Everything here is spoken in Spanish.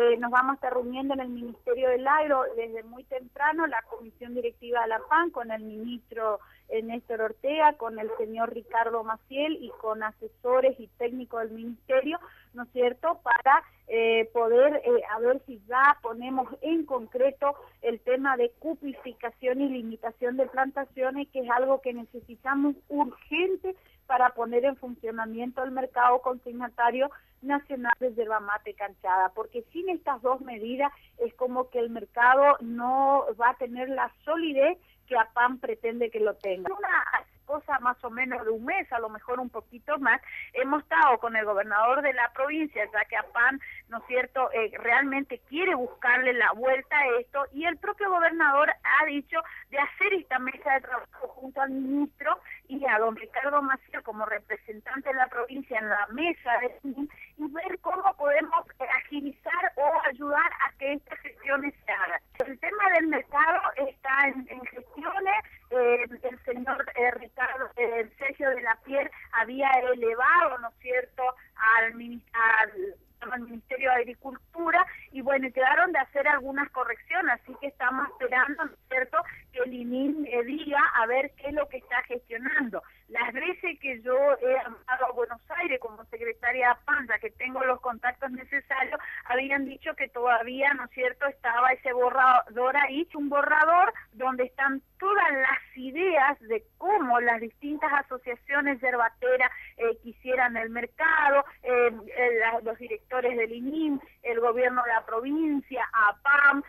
nos vamos a estar reuniendo en el Ministerio del Agro desde muy temprano, la Comisión Directiva de la PAN, con el ministro Néstor Ortega, con el señor Ricardo Maciel y con asesores y técnicos del Ministerio, ¿no es cierto?, para poder a ver si ya ponemos en concreto el tema de cupificación y limitación de plantaciones, que es algo que necesitamos urgente para poner en funcionamiento el mercado consignatario nacional de yerba mate canchada, porque sin estas dos medidas es como que el mercado no va a tener la solidez que APAN pretende que lo tenga. Una cosa más o menos de un mes, a lo mejor un poquito más, hemos estado con el gobernador de la provincia, ya que APAN, ¿no es cierto?, realmente quiere buscarle la vuelta a esto, y el propio gobernador ha dicho de hacer esta mesa de trabajo junto al ministro y a don Ricardo Maciel como representante de la provincia en la mesa y ver cómo podemos agilizar o ayudar a que estas gestiones se hagan. El tema del mercado está en gestiones. El señor Ricardo Sergio de la Piel había elevado, ¿no es cierto?, al Ministerio de Agricultura, y bueno, quedaron de hacer algunas correcciones, así que estamos esperando, ¿no es cierto?, que el INIM diga a ver qué es lo que está gestionando. Las veces que yo he andado a Buenos Aires como secretaria de APAN, ya que tengo los contactos necesarios, habían dicho que todavía, ¿no es cierto?, estaba ese borrador ahí, un borrador donde están todas las ideas de cómo las distintas asociaciones yerbateras quisieran el mercado, los directores del INIM, el gobierno de la provincia, APAM,